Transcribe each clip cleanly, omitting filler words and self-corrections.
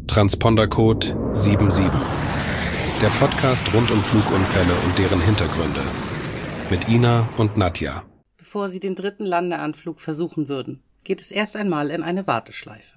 Transpondercode 77. Der Podcast rund um Flugunfälle und deren Hintergründe. Mit Ina und Nadja. Bevor Sie den 3. Landeanflug versuchen würden, geht es erst einmal in eine Warteschleife.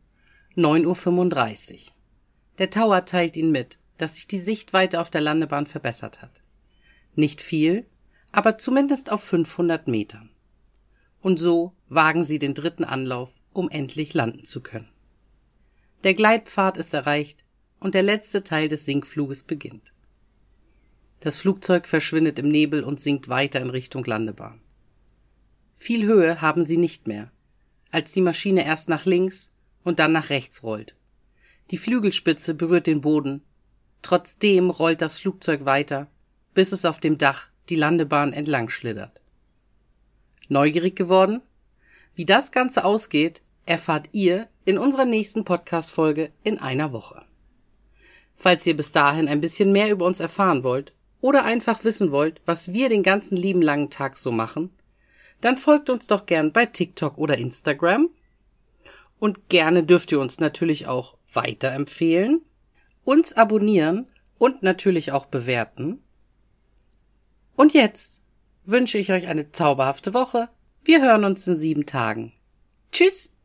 9:35 Uhr. Der Tower teilt Ihnen mit, dass sich die Sichtweite auf der Landebahn verbessert hat. Nicht viel, aber zumindest auf 500 Metern. Und so wagen Sie den 3. Anlauf, um endlich landen zu können. Der Gleitpfad ist erreicht und der letzte Teil des Sinkfluges beginnt. Das Flugzeug verschwindet im Nebel und sinkt weiter in Richtung Landebahn. Viel Höhe haben Sie nicht mehr, als die Maschine erst nach links und dann nach rechts rollt. Die Flügelspitze berührt den Boden. Trotzdem rollt das Flugzeug weiter, bis es auf dem Dach die Landebahn entlang schlittert. Neugierig geworden? Wie das Ganze ausgeht, erfahrt ihr in unserer nächsten Podcast-Folge in einer Woche. Falls ihr bis dahin ein bisschen mehr über uns erfahren wollt oder einfach wissen wollt, was wir den ganzen lieben langen Tag so machen, dann folgt uns doch gern bei TikTok oder Instagram. Und gerne dürft ihr uns natürlich auch weiterempfehlen, uns abonnieren und natürlich auch bewerten. Und jetzt wünsche ich euch eine zauberhafte Woche. Wir hören uns in 7 Tagen. Tschüss!